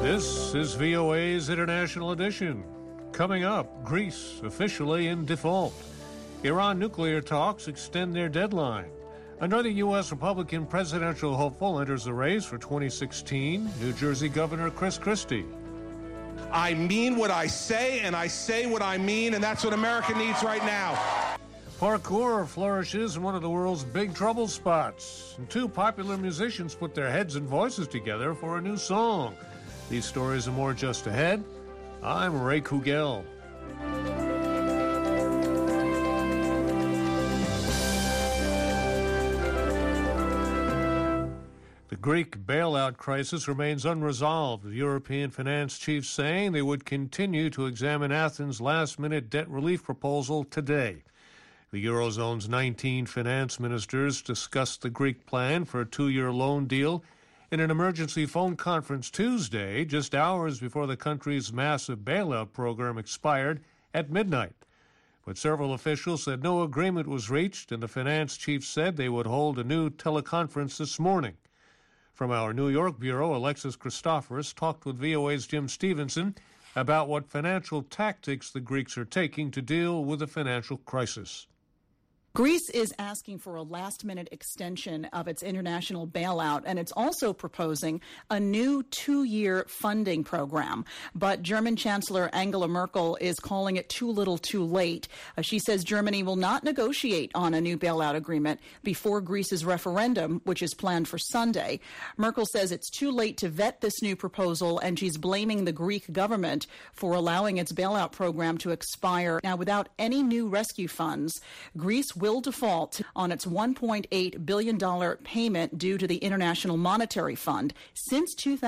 This is VOA's International Edition. Coming up, Greece officially in default. Iran nuclear talks extend their deadline. Another U.S. Republican presidential hopeful enters the race for 2016, New Jersey Governor Chris Christie. I mean what I say, and I say what I mean, and that's what America needs right now. Parkour flourishes in one of the world's big trouble spots, and two popular musicians put their heads and voices together for a new song. These stories and more just ahead. I'm Ray Kugel. The Greek bailout crisis remains unresolved, with European finance chiefs saying they would continue to examine Athens' last-minute debt relief proposal today. The Eurozone's 19 finance ministers discussed the Greek plan for a 2-year loan deal in an emergency phone conference Tuesday, just hours before the country's massive bailout program expired at midnight. But several officials said no agreement was reached, and the finance chiefs said they would hold a new teleconference this morning. From our New York bureau, Alexis Christoforous talked with VOA's Jim Stevenson about what financial tactics the Greeks are taking to deal with the financial crisis. Greece is asking for a last-minute extension of its international bailout, and it's also proposing a new 2-year funding program. But German Chancellor Angela Merkel is calling it too little too late. She says Germany will not negotiate on a new bailout agreement before Greece's referendum, which is planned for Sunday. Merkel says it's too late to vet this new proposal, and she's blaming the Greek government for allowing its bailout program to expire. Now, without any new rescue funds, Greece will default on its $1.8 billion payment due to the International Monetary Fund. Since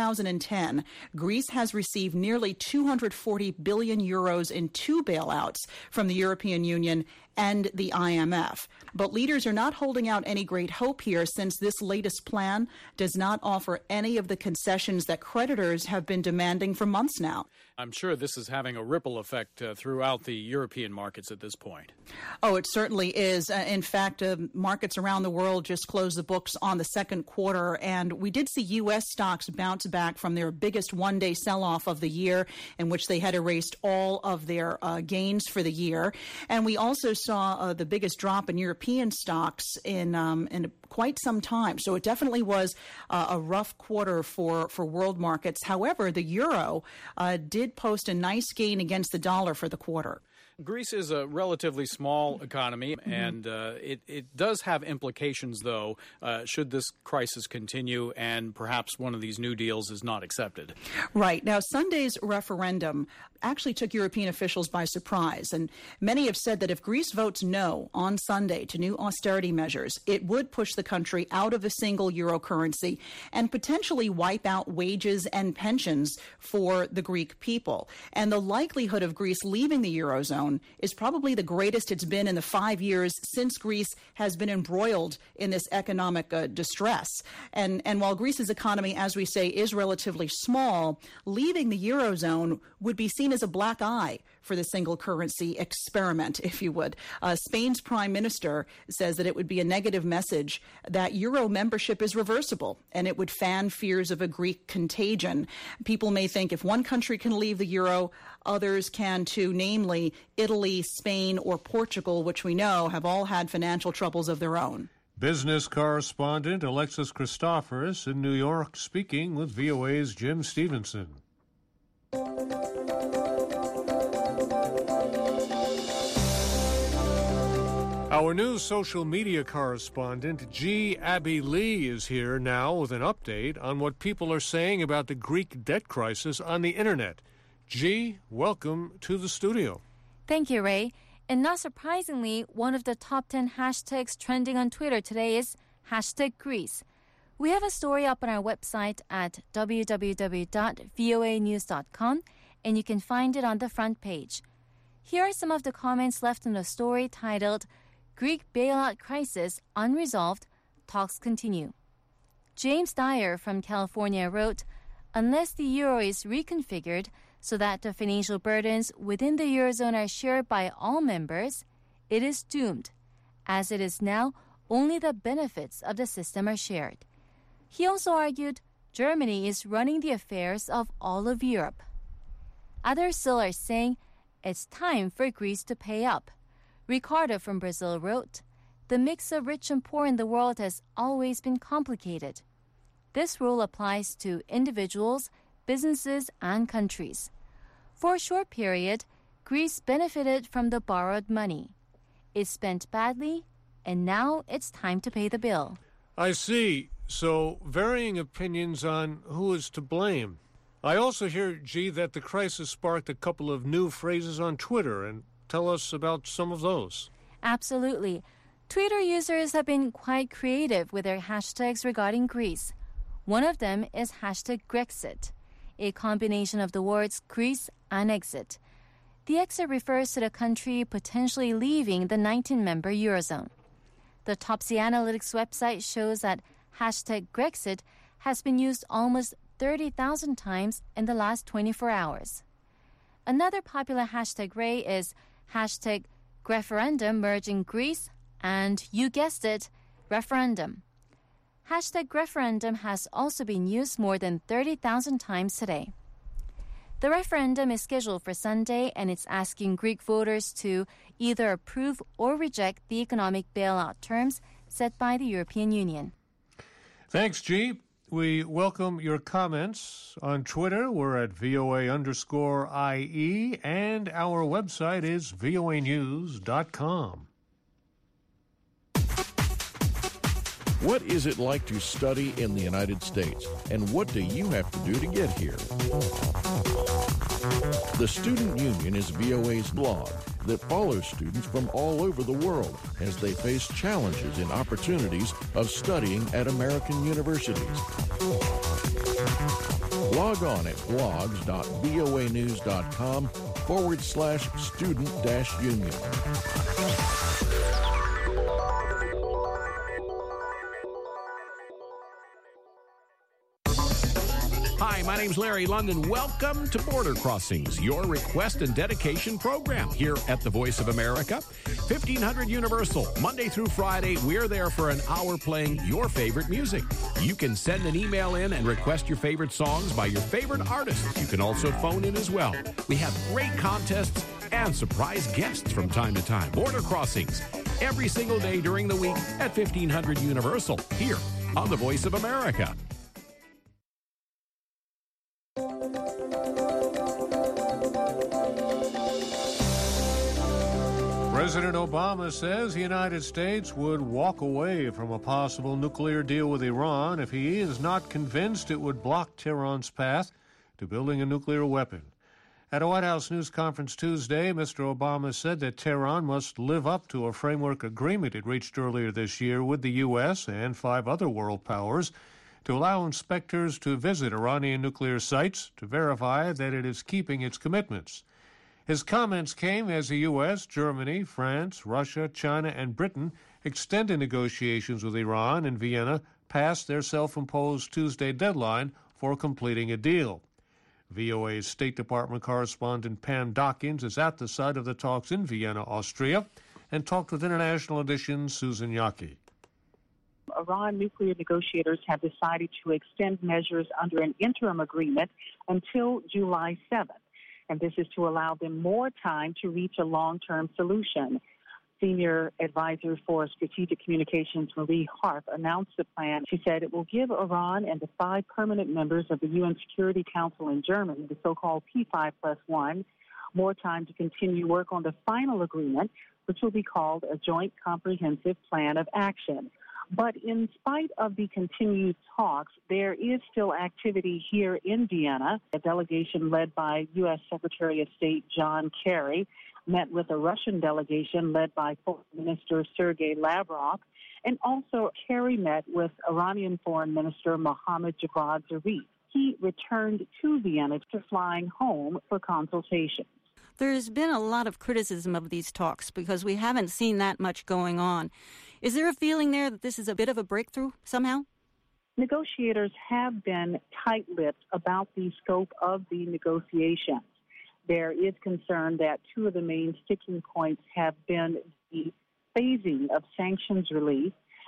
2010, Greece has received nearly 240 billion euros in 2 bailouts from the European Union and the IMF. But leaders are not holding out any great hope here, since this latest plan does not offer any of the concessions that creditors have been demanding for months now. I'm sure this is having a ripple effect throughout the European markets at this point. Oh, it certainly is. In fact, markets around the world just closed the books on the second quarter, and we did see U.S. stocks bounce back from their biggest one-day sell-off of the year, in which they had erased all of their gains for the year. And we also saw the biggest drop in European stocks in quite some time. So it definitely was a rough quarter for world markets. However, the euro did post a nice gain against the dollar for the quarter. Greece is a relatively small economy, and it does have implications, though, should this crisis continue and perhaps one of these new deals is not accepted. Right. Now, Sunday's referendum actually took European officials by surprise, and many have said that if Greece votes no on Sunday to new austerity measures, it would push the country out of the single euro currency and potentially wipe out wages and pensions for the Greek people. And the likelihood of Greece leaving the Eurozone is probably the greatest it's been in the 5 years since Greece has been embroiled in this economic distress. And while Greece's economy, as we say, is relatively small, leaving the Eurozone would be seen as a black eye for the single currency experiment, if you would. Spain's prime minister says that it would be a negative message that Euro membership is reversible, and it would fan fears of a Greek contagion. People may think if one country can leave the Euro, others can too, namely Italy, Spain, or Portugal, which we know have all had financial troubles of their own. Business correspondent Alexis Christoforous in New York, speaking with VOA's Jim Stevenson. Our new social media correspondent, G. Abby Lee, is here now with an update on what people are saying about the Greek debt crisis on the internet. G, welcome to the studio. Thank you, Ray. And not surprisingly, one of the top 10 hashtags trending on Twitter today is #Greece. We have a story up on our website at www.voanews.com, and you can find it on the front page. Here are some of the comments left in the story titled, Greek Bailout Crisis Unresolved, Talks Continue. James Dyer from California wrote, unless the euro is reconfigured so that the financial burdens within the Eurozone are shared by all members, it is doomed. As it is now, only the benefits of the system are shared. He also argued, Germany is running the affairs of all of Europe. Others still are saying it's time for Greece to pay up. Ricardo from Brazil wrote, "The mix of rich and poor in the world has always been complicated. This rule applies to individuals, businesses, and countries. For a short period, Greece benefited from the borrowed money. It spent badly, and now it's time to pay the bill." I see. So, varying opinions on who is to blame. I also hear, G, that the crisis sparked a couple of new phrases on Twitter, and tell us about some of those. Absolutely. Twitter users have been quite creative with their hashtags regarding Greece. One of them is hashtag Grexit, a combination of the words Greece and exit. The exit refers to the country potentially leaving the 19-member Eurozone. The Topsy Analytics website shows that hashtag Grexit has been used almost 30,000 times in the last 24 hours. Another popular hashtag ray is hashtag Greferendum merging Greece and, you guessed it, referendum. Hashtag Greferendum has also been used more than 30,000 times today. The referendum is scheduled for Sunday, and it's asking Greek voters to either approve or reject the economic bailout terms set by the European Union. Thanks, G. We welcome your comments. On Twitter, we're at VOA_IE, and our website is voanews.com. What is it like to study in the United States, and what do you have to do to get here? The Student Union is VOA's blog that follows students from all over the world as they face challenges and opportunities of studying at American universities. Log on at blogs.voanews.com/student-union. Hi, my name's Larry London. Welcome to Border Crossings, your request and dedication program here at the Voice of America. 1500 Universal, Monday through Friday, we're there for an hour playing your favorite music. You can send an email in and request your favorite songs by your favorite artists. You can also phone in as well. We have great contests and surprise guests from time to time. Border Crossings, every single day during the week at 1500 Universal, here on the Voice of America. President Obama says the United States would walk away from a possible nuclear deal with Iran if he is not convinced it would block Tehran's path to building a nuclear weapon. At a White House news conference Tuesday, Mr. Obama said that Tehran must live up to a framework agreement it reached earlier this year with the U.S. and 5 other world powers to allow inspectors to visit Iranian nuclear sites to verify that it is keeping its commitments. His comments came as the U.S., Germany, France, Russia, China, and Britain extended negotiations with Iran and Vienna past their self-imposed Tuesday deadline for completing a deal. VOA's State Department correspondent Pam Dawkins is at the site of the talks in Vienna, Austria, and talked with International Edition's Susan Yaki. Iran nuclear negotiators have decided to extend measures under an interim agreement until July 7th. And this is to allow them more time to reach a long-term solution. Senior Advisor for Strategic Communications, Marie Harp, announced the plan. She said it will give Iran and the 5 permanent members of the UN Security Council in Germany, the so-called P5+1, more time to continue work on the final agreement, which will be called a Joint Comprehensive Plan of Action. But in spite of the continued talks, there is still activity here in Vienna. A delegation led by U.S. Secretary of State John Kerry met with a Russian delegation led by Foreign Minister Sergei Lavrov, and also Kerry met with Iranian Foreign Minister Mohammad Javad Zarif. He returned to Vienna to flying home for consultations. There's been a lot of criticism of these talks because we haven't seen that much going on. Is there a feeling there that this is a bit of a breakthrough somehow? Negotiators have been tight-lipped about the scope of the negotiations. There is concern that 2 of the main sticking points have been the phasing of sanctions relief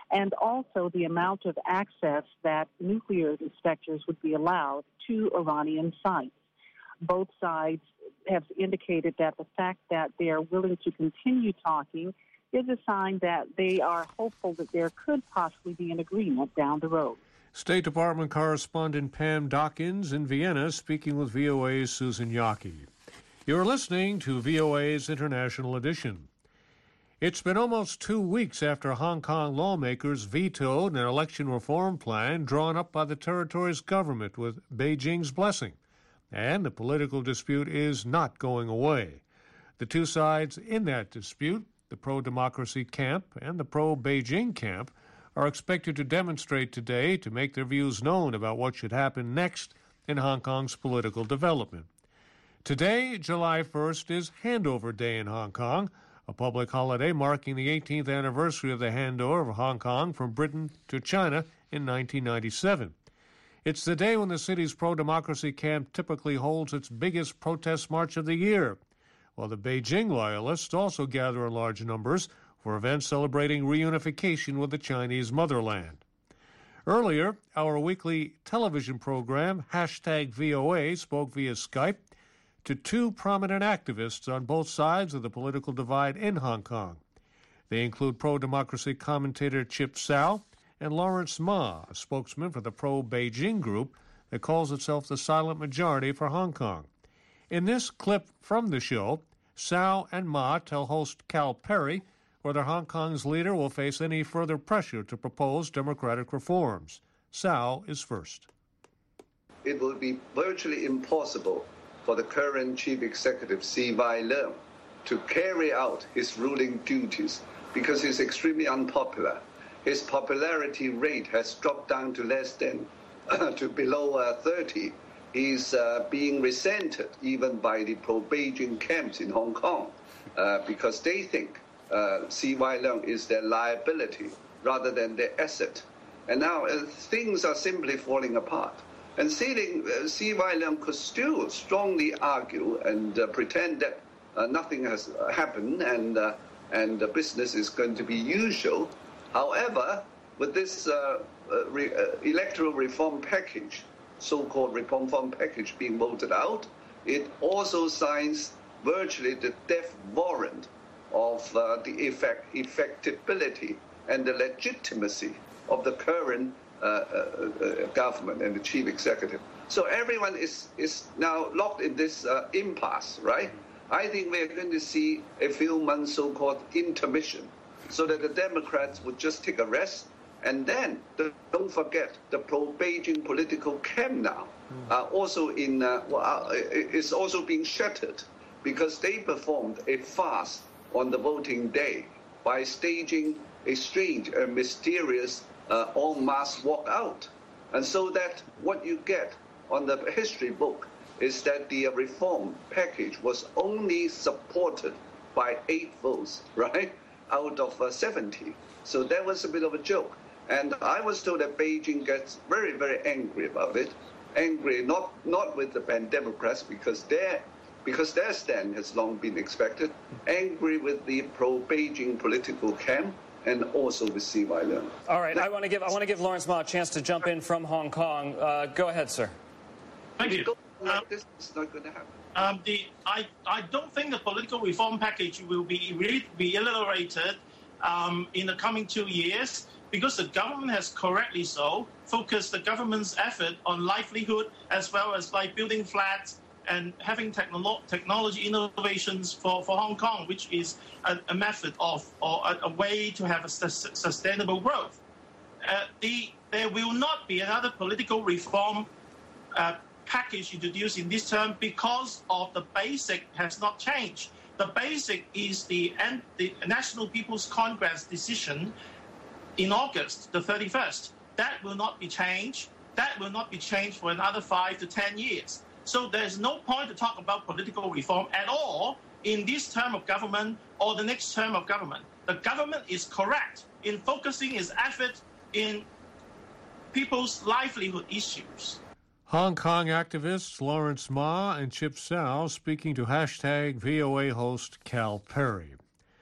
and also the amount of access that nuclear inspectors would be allowed to Iranian sites. Both sides have indicated that the fact that they are willing to continue talking is a sign that they are hopeful that there could possibly be an agreement down the road. State Department correspondent Pam Dawkins in Vienna speaking with VOA's Susan Yockey. You're listening to VOA's International Edition. It's been almost 2 weeks after Hong Kong lawmakers vetoed an election reform plan drawn up by the territory's government with Beijing's blessing. And the political dispute is not going away. The two sides in that dispute, the pro-democracy camp and the pro-Beijing camp, are expected to demonstrate today to make their views known about what should happen next in Hong Kong's political development. Today, July 1st, is Handover Day in Hong Kong, a public holiday marking the 18th anniversary of the handover of Hong Kong from Britain to China in 1997. It's the day when the city's pro-democracy camp typically holds its biggest protest march of the year, while the Beijing loyalists also gather in large numbers for events celebrating reunification with the Chinese motherland. Earlier, our weekly television program, #VOA, spoke via Skype to two prominent activists on both sides of the political divide in Hong Kong. They include pro-democracy commentator Chip Tsao and Lawrence Ma, a spokesman for the pro-Beijing group that calls itself the Silent Majority for Hong Kong. In this clip from the show, Tsao and Ma tell host Cal Perry whether Hong Kong's leader will face any further pressure to propose democratic reforms. Tsao is first. It will be virtually impossible for the current chief executive, CY Leung, to carry out his ruling duties because he's extremely unpopular. His popularity rate has dropped down to less than to below 30. He's being resented even by the pro-Beijing camps in Hong Kong because they think CY Leung is their liability rather than their asset. And now things are simply falling apart. And CY Leung could still strongly argue and pretend that nothing has happened and the business is going to be usual. However, with this electoral reform package, so-called reform package being voted out, it also signs virtually the death warrant of the effectability and the legitimacy of the current government and the chief executive. So everyone is now locked in this impasse, right? I think we're going to see a few months so-called intermission so that the Democrats would just take a rest. And then, don't forget, the pro-Beijing political camp now also is also being shattered because they performed a fast on the voting day by staging a strange and mysterious en masse walkout. And so that what you get on the history book is that the reform package was only supported by 8 votes, right, out of 70. So that was a bit of a joke. And I was told that Beijing gets very, very angry about it. Angry not with the pan-Democrats because their stand has long been expected. Angry with the pro-Beijing political camp and also with CY Leung. All right, I want to give Lawrence Ma a chance to jump in from Hong Kong. Go ahead, sir. Thank you. This is not going to happen. I don't think the political reform package will be reiterated in the coming 2 years because the government has correctly so focused the government's effort on livelihood as well as by building flats and having technology innovations for Hong Kong, which is a method of or a way to have a sustainable growth. There will not be another political reform package introduced in this term because of the basic has not changed. The basic is the National People's Congress decision in August the 31st. That will not be changed. That will not be changed for another 5 to 10 years. So there's no point to talk about political reform at all in this term of government or the next term of government. The government is correct in focusing its effort in people's livelihood issues. Hong Kong activists Lawrence Ma and Chip Tsao speaking to #VOA host Cal Perry.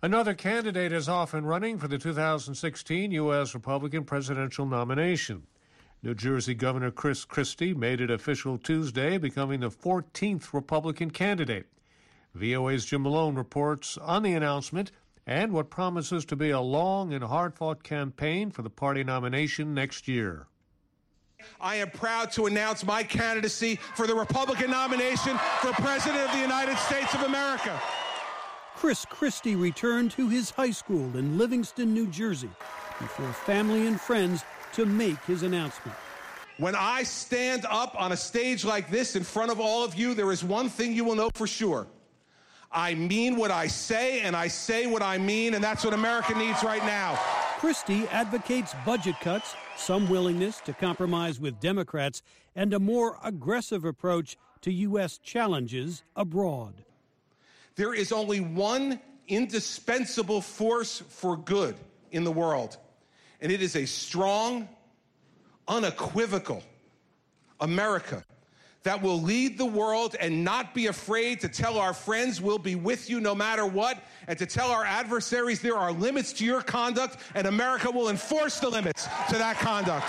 Another candidate is off and running for the 2016 U.S. Republican presidential nomination. New Jersey Governor Chris Christie made it official Tuesday, becoming the 14th Republican candidate. VOA's Jim Malone reports on the announcement and what promises to be a long and hard-fought campaign for the party nomination next year. I am proud to announce my candidacy for the Republican nomination for President of the United States of America. Chris Christie returned to his high school in Livingston, New Jersey, before family and friends to make his announcement. When I stand up on a stage like this in front of all of you, there is one thing you will know for sure. I mean what I say, and I say what I mean, and that's what America needs right now. Christie advocates budget cuts, some willingness to compromise with Democrats, and a more aggressive approach to U.S. challenges abroad. There is only one indispensable force for good in the world, and it is a strong, unequivocal America that will lead the world and not be afraid to tell our friends we'll be with you no matter what, and to tell our adversaries there are limits to your conduct, and America will enforce the limits to that conduct.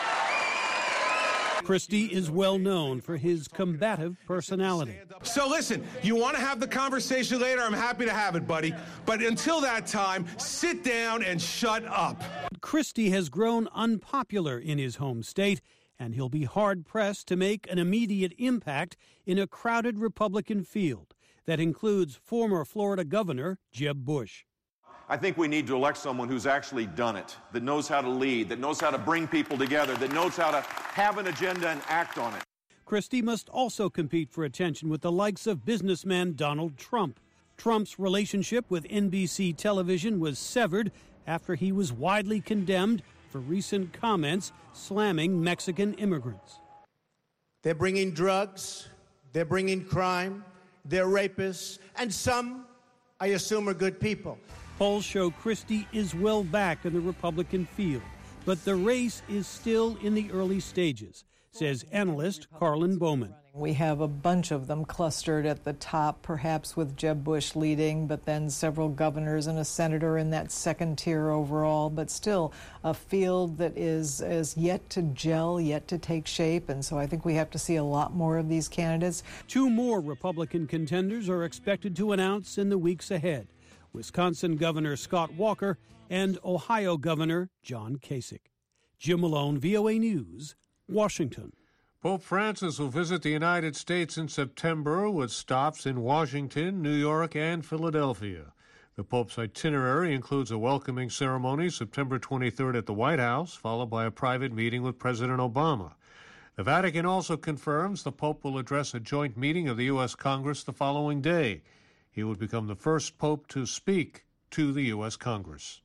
Christie is well known for his combative personality. So listen, you want to have the conversation later, I'm happy to have it, buddy. But until that time, sit down and shut up. Christie has grown unpopular in his home state, and he'll be hard-pressed to make an immediate impact in a crowded Republican field that includes former Florida Governor Jeb Bush. I think we need to elect someone who's actually done it, that knows how to lead, that knows how to bring people together, that knows how to have an agenda and act on it. Christie must also compete for attention with the likes of businessman Donald Trump. Trump's relationship with NBC television was severed after he was widely condemned for recent comments slamming Mexican immigrants. They're bringing drugs, they're bringing crime, they're rapists, and some, I assume, are good people. Polls show Christie is well back in the Republican field, but the race is still in the early stages, says analyst Carlin Bowman. We have a bunch of them clustered at the top, perhaps with Jeb Bush leading, but then several governors and a senator in that second tier overall, but still a field that is yet to gel, yet to take shape, and so I think we have to see a lot more of these candidates. Two more Republican contenders are expected to announce in the weeks ahead: Wisconsin Governor Scott Walker and Ohio Governor John Kasich. Jim Malone, VOA News, Washington. Pope Francis will visit the United States in September with stops in Washington, New York, and Philadelphia. The Pope's itinerary includes a welcoming ceremony September 23rd at the White House, followed by a private meeting with President Obama. The Vatican also confirms the Pope will address a joint meeting of the U.S. Congress the following day. He would become the first Pope to speak to the U.S. Congress.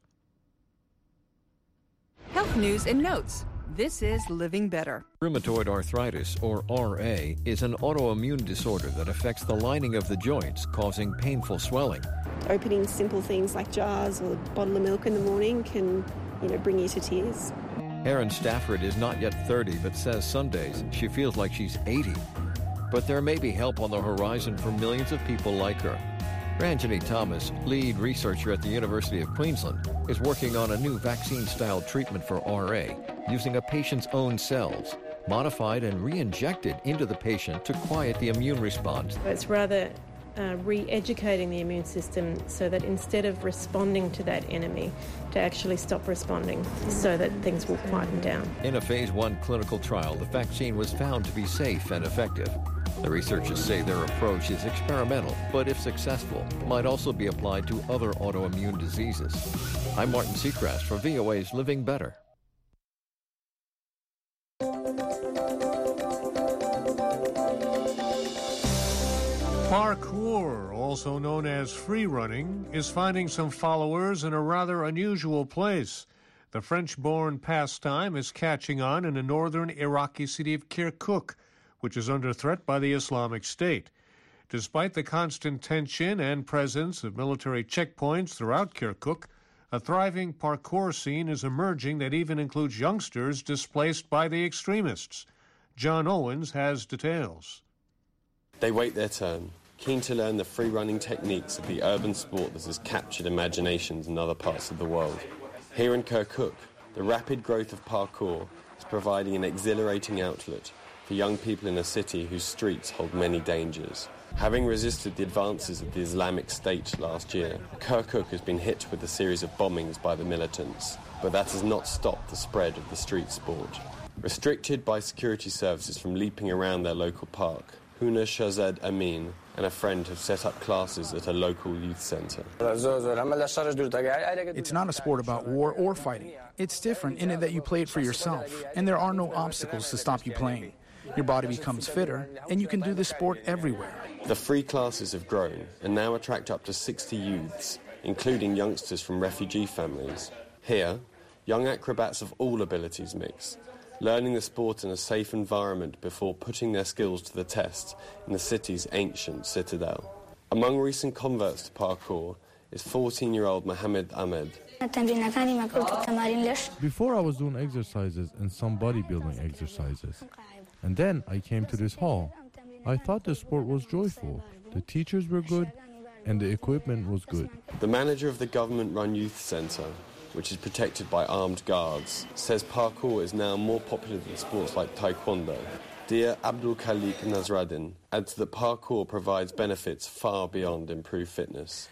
Health news and notes. This is Living Better. Rheumatoid arthritis, or RA, is an autoimmune disorder that affects the lining of the joints, causing painful swelling. Opening simple things like jars or a bottle of milk in the morning can, bring you to tears. Erin Stafford is not yet 30, but says some days she feels like she's 80. But there may be help on the horizon for millions of people like her. Ranjani Thomas, lead researcher at the University of Queensland, is working on a new vaccine-style treatment for RA using a patient's own cells, modified and re-injected into the patient to quiet the immune response. It's rather re-educating the immune system so that instead of responding to that enemy, to actually stop responding so that things will quieten down. In a phase 1 clinical trial, the vaccine was found to be safe and effective. The researchers say their approach is experimental, but if successful, might also be applied to other autoimmune diseases. I'm Martin Seacrest for VOA's Living Better. Parkour, also known as free running, is finding some followers in a rather unusual place. The French-born pastime is catching on in the northern Iraqi city of Kirkuk, which is under threat by the Islamic State. Despite the constant tension and presence of military checkpoints throughout Kirkuk, a thriving parkour scene is emerging that even includes youngsters displaced by the extremists. John Owens has details. They wait their turn, keen to learn the free-running techniques of the urban sport that has captured imaginations in other parts of the world. Here in Kirkuk, the rapid growth of parkour is providing an exhilarating outlet for young people in a city whose streets hold many dangers. Having resisted the advances of the Islamic State last year, Kirkuk has been hit with a series of bombings by the militants, but that has not stopped the spread of the street sport. Restricted by security services from leaping around their local park, Huna Shazad Amin and a friend have set up classes at a local youth centre. It's not a sport about war or fighting. It's different in it that you play it for yourself, and there are no obstacles to stop you playing. Your body becomes fitter, and you can do this sport everywhere. The free classes have grown and now attract up to 60 youths, including youngsters from refugee families. Here, young acrobats of all abilities mix, learning the sport in a safe environment before putting their skills to the test in the city's ancient citadel. Among recent converts to parkour is 14-year-old Mohammed Ahmed. Before I was doing exercises and some bodybuilding exercises. And then I came to this hall. I thought the sport was joyful. The teachers were good and the equipment was good. The manager of the government-run youth centre, which is protected by armed guards, says parkour is now more popular than sports like taekwondo. Dear Abdul Khalik Nasraddin adds that parkour provides benefits far beyond improved fitness.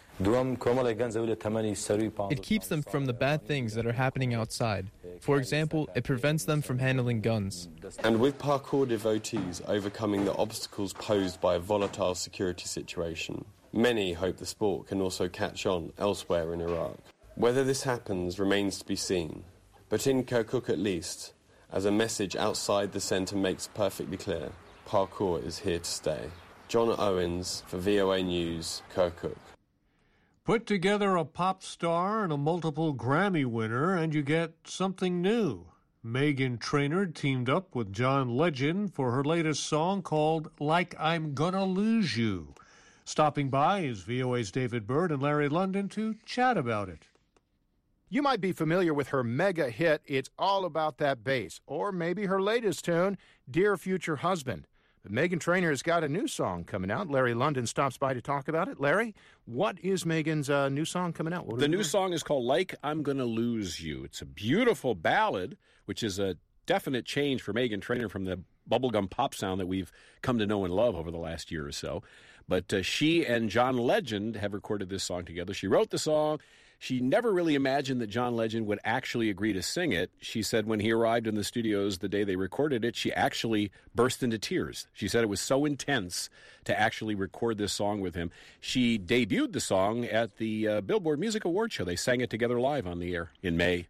It keeps them from the bad things that are happening outside. For example, it prevents them from handling guns. And with parkour devotees overcoming the obstacles posed by a volatile security situation, many hope the sport can also catch on elsewhere in Iraq. Whether this happens remains to be seen, but in Kirkuk at least, as a message outside the centre makes perfectly clear, parkour is here to stay. John Owens for VOA News, Kirkuk. Put together a pop star and a multiple Grammy winner and you get something new. Meghan Trainor teamed up with John Legend for her latest song called Like I'm Gonna Lose You. Stopping by is VOA's David Byrd and Larry London to chat about it. You might be familiar with her mega hit, It's All About That Bass, or maybe her latest tune, Dear Future Husband. But Meghan Trainor has got a new song coming out. Larry London stops by to talk about it. Larry, what is Meghan's new song coming out? The new song is called Like I'm Gonna Lose You. It's a beautiful ballad, which is a definite change for Meghan Trainor from the bubblegum pop sound that we've come to know and love over the last year or so. But she and John Legend have recorded this song together. She wrote the song. She never really imagined that John Legend would actually agree to sing it. She said when he arrived in the studios the day they recorded it, she actually burst into tears. She said it was so intense to actually record this song with him. She debuted the song at the Billboard Music Awards show. They sang it together live on the air in May.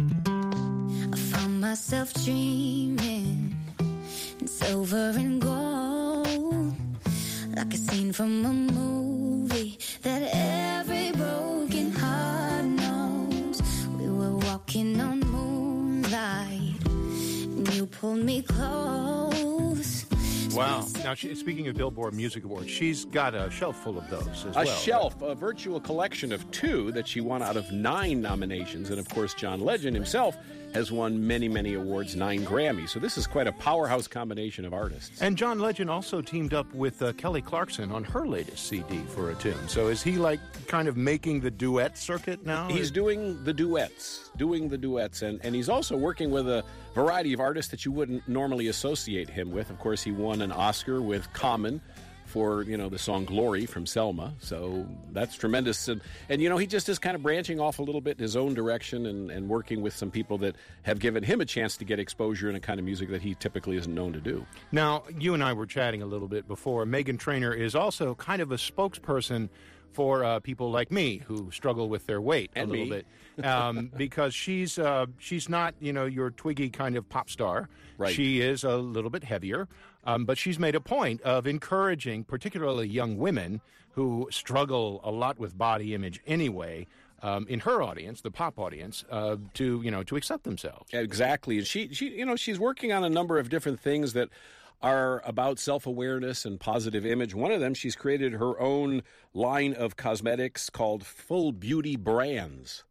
I found myself dreaming in silver and gold, like a scene from a movie that every broken heart knows. We were walking on moonlight, and you pulled me close. Wow. Now, speaking of Billboard Music Awards, she's got a shelf full of those as well. A shelf, a virtual collection of 2 that she won out of 9 nominations. And, of course, John Legend himself has won many, many awards, 9 Grammys. So this is quite a powerhouse combination of artists. And John Legend also teamed up with Kelly Clarkson on her latest CD for a tune. So is he like kind of making the duet circuit now? He's doing the duets. And he's also working with a variety of artists that you wouldn't normally associate him with. Of course, he won an Oscar with Common for, the song Glory from Selma. So that's tremendous. And he just is kind of branching off a little bit in his own direction and working with some people that have given him a chance to get exposure in a kind of music that he typically isn't known to do. Now, you and I were chatting a little bit before. Meghan Trainor is also kind of a spokesperson for people like me who struggle with their weight and a little bit, because she's not your twiggy kind of pop star. Right. She is a little bit heavier, but she's made a point of encouraging particularly young women who struggle a lot with body image anyway, in her audience, the pop audience, to accept themselves. Exactly, and she's working on a number of different things that are about self-awareness and positive image. One of them, she's created her own line of cosmetics called Full Beauty Brands.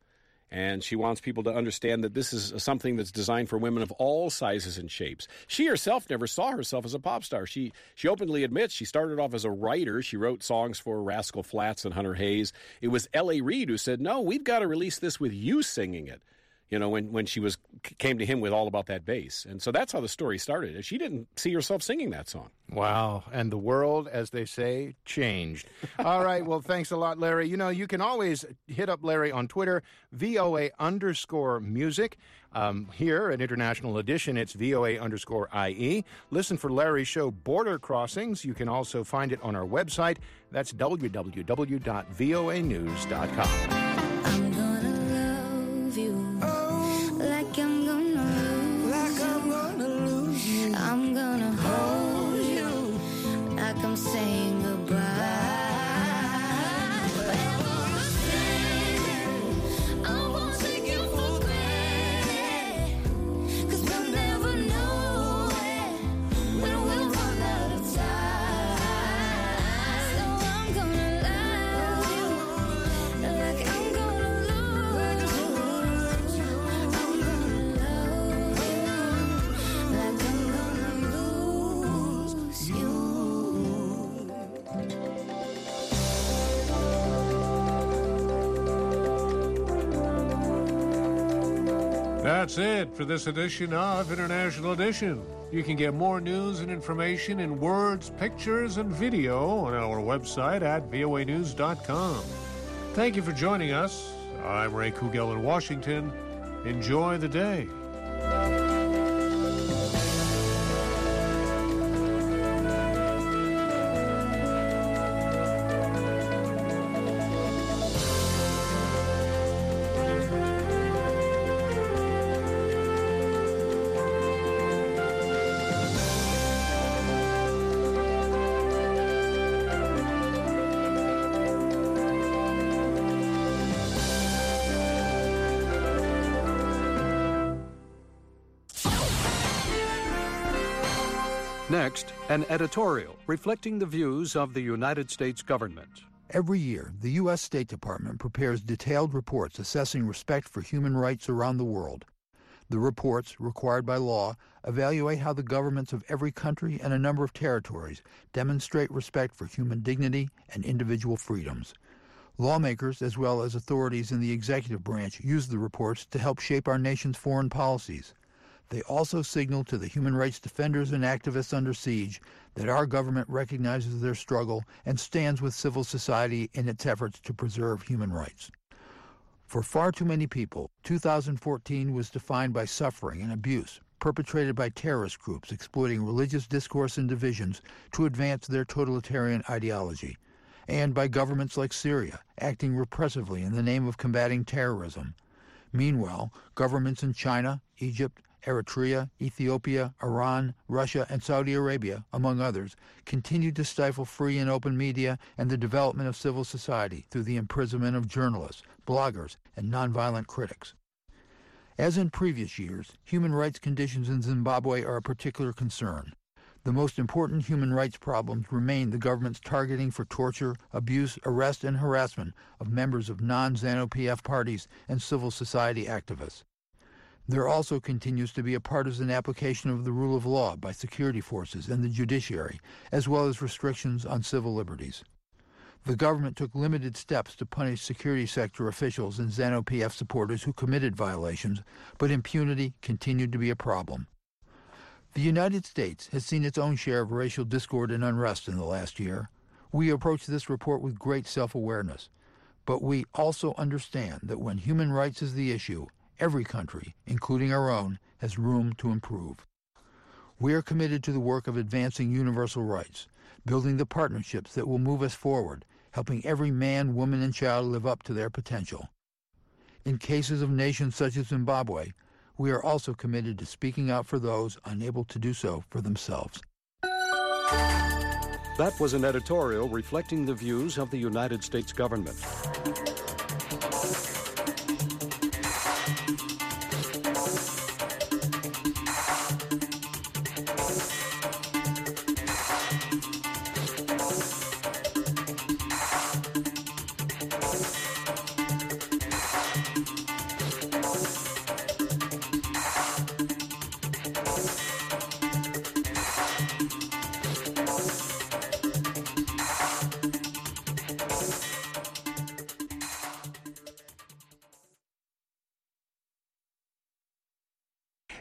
And she wants people to understand that this is something that's designed for women of all sizes and shapes. She herself never saw herself as a pop star. She openly admits she started off as a writer. She wrote songs for Rascal Flatts and Hunter Hayes. It was L.A. Reid who said, no, we've got to release this with you singing it. You know, when she came to him with All About That Bass. And so that's how the story started. She didn't see herself singing that song. Wow. And the world, as they say, changed. All right. Well, thanks a lot, Larry. You know, you can always hit up Larry on Twitter, VOA_music. Here at International Edition, it's VOA_IE. Listen for Larry's show, Border Crossings. You can also find it on our website. That's www.voanews.com. I'm gonna hold you like I'm saying goodbye. I won't take you for granted, 'cause we'll never know when we'll run out of time. So I'm gonna love you like I'm gonna lose you. I'm gonna love you like I'm That's it for this edition of International Edition. You can get more news and information in words, pictures, and video on our website at voanews.com. Thank you for joining us. I'm Ray Kugel in Washington. Enjoy the day. Next, an editorial reflecting the views of the United States government. Every year, the U.S. State Department prepares detailed reports assessing respect for human rights around the world. The reports, required by law, evaluate how the governments of every country and a number of territories demonstrate respect for human dignity and individual freedoms. Lawmakers, as well as authorities in the executive branch, use the reports to help shape our nation's foreign policies. They also signal to the human rights defenders and activists under siege that our government recognizes their struggle and stands with civil society in its efforts to preserve human rights. For far too many people, 2014 was defined by suffering and abuse perpetrated by terrorist groups exploiting religious discourse and divisions to advance their totalitarian ideology, and by governments like Syria acting repressively in the name of combating terrorism. Meanwhile, governments in China, Egypt, Eritrea, Ethiopia, Iran, Russia, and Saudi Arabia, among others, continue to stifle free and open media and the development of civil society through the imprisonment of journalists, bloggers, and nonviolent critics. As in previous years, human rights conditions in Zimbabwe are a particular concern. The most important human rights problems remain the government's targeting for torture, abuse, arrest, and harassment of members of non-ZANU-PF parties and civil society activists. There also continues to be a partisan application of the rule of law by security forces and the judiciary, as well as restrictions on civil liberties. The government took limited steps to punish security sector officials and ZANU-PF supporters who committed violations, but impunity continued to be a problem. The United States has seen its own share of racial discord and unrest in the last year. We approach this report with great self-awareness, but we also understand that when human rights is the issue, every country, including our own, has room to improve. We are committed to the work of advancing universal rights, building the partnerships that will move us forward, helping every man, woman, and child live up to their potential. In cases of nations such as Zimbabwe, we are also committed to speaking out for those unable to do so for themselves. That was an editorial reflecting the views of the United States government.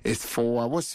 It's for, what's